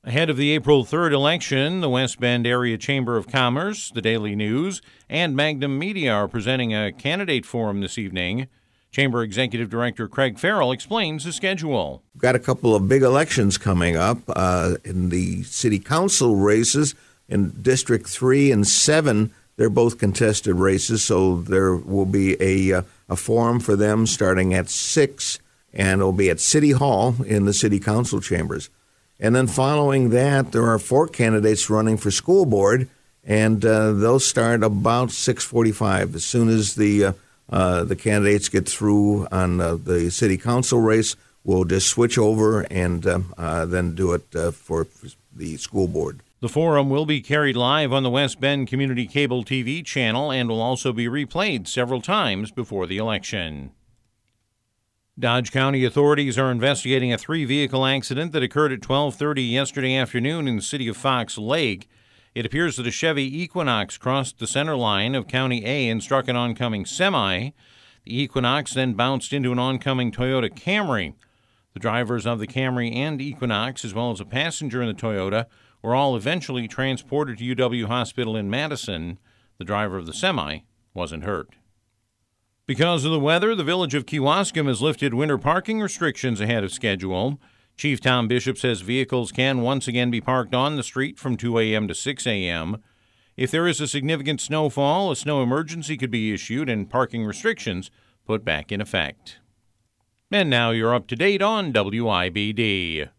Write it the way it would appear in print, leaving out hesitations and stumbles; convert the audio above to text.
Ahead of the April 3rd election, the West Bend Area Chamber of Commerce, the Daily News, and Magnum Media are presenting a candidate forum this evening. Chamber Executive Director Craig Farrell explains the schedule. We've got a couple of big elections coming up in the city council races in District 3 and 7. They're both contested races, so there will be a forum for them starting at 6, and it'll be at City Hall in the city council chambers. And then following that, there are 4 candidates running for school board, and they'll start about 6:45. As soon as the candidates get through on the city council race, we'll just switch over and then do it for the school board. The forum will be carried live on the West Bend Community Cable TV channel and will also be replayed several times before the election. Dodge County authorities are investigating a 3-vehicle accident that occurred at 12:30 yesterday afternoon in the city of Fox Lake. It appears that a Chevy Equinox crossed the center line of County A and struck an oncoming semi. The Equinox then bounced into an oncoming Toyota Camry. The drivers of the Camry and Equinox, as well as a passenger in the Toyota, were all eventually transported to UW Hospital in Madison. The driver of the semi wasn't hurt. Because of the weather, the village of Kewaskum has lifted winter parking restrictions ahead of schedule. Chief Tom Bishop says vehicles can once again be parked on the street from 2 a.m. to 6 a.m. If there is a significant snowfall, a snow emergency could be issued and parking restrictions put back in effect. And now you're up to date on WIBD.